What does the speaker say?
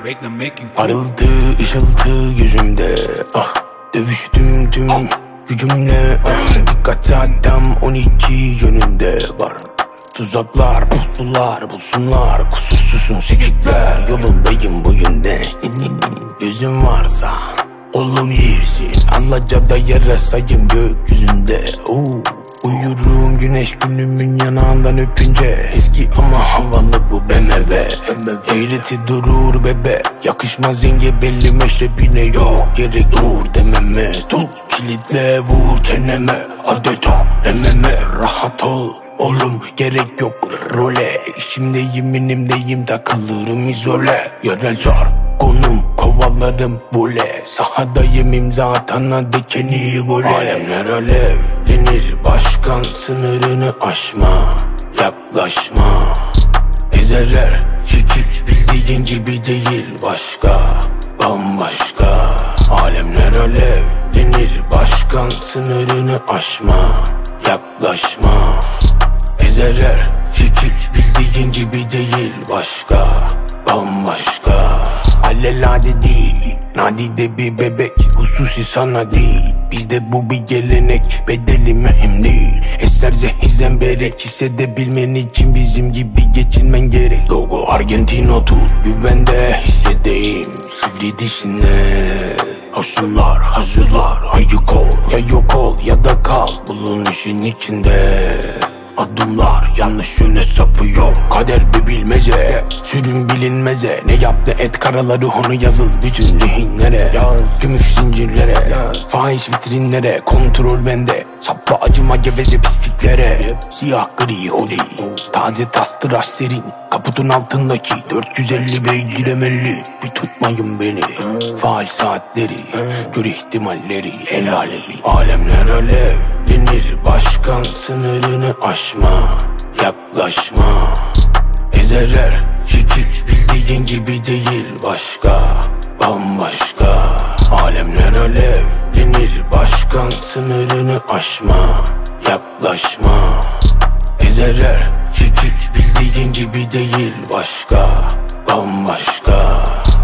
Parıltı ışıltı gözümde, ah, dövüştüm tüm gücümle, ah, dikkat saatim 12 yönünde var. Tuzaklar, pusular, bulsunlar, kusursuzsun sikikler. Yolundayım bugün de, gözüm varsa olabilirsin. Allacada yarasayım gökyüzünde. Uyurum güneş günümün yanağından öpünce. Eski ama havalı bu BMW. Eğreti durur bebe, yakışmaz yenge belli meşrebine. Yok gerek dur dememe, tut kilitle vur çeneme. Adeta ememe rahat ol oğlum, gerek yok role. İşimdeyim inimdeyim takılırım izole. Yerel çar konum kovalarım vole. Sahadayım imza atana dekeni gole. Alemler alevlenir başkan, sınırını aşma, yaklaşma. Ezeler çekik bildiğin gibi değil, başka bambaşka. Alemler alevlenir başkan, sınırını aşma, yaklaşma. Ezeler çekik bildiğin gibi değil, başka bambaşka. Alelade değil, nadide bir bebek, hususi sana değil. Bizde bu bir gelenek, bedeli mühim değil. Eser zehir zemberek, hissedebilmen için bizim gibi geçinmen gerek. Logo Argentino tut, güvende hissedeyim sivri dişine. Hasımlar hazırlar, ayık ol, ya yok ol ya da kal, bulun işin içinde. Adımlar yanlış yöne sapıyor, kader bir bilmece, sürüm bilinmeze. Ne yaptı et karaları onu yazıl bütün rehinlere. Yaz. Gümüş zincirlere, yaz. Fahiş vitrinlere, kontrol bende. Sapla acıma geveze pisliklere. Siyah gri hoodie, taze tas tıraş serin. Kaputun altındaki 450 beygir emelli. Bir tutmayın beni, faal saatleri, gör ihtimalleri, el alemi. Alemler alevlenir başkan, sınırını aşma, yaklaşma. Ezeler çekik bildiğin gibi değil, başka bambaşka. Alemler alevlenir başkan, sınırını aşma, yaklaşma. Ezeler çekik bildiğin gibi değil, başka bambaşka.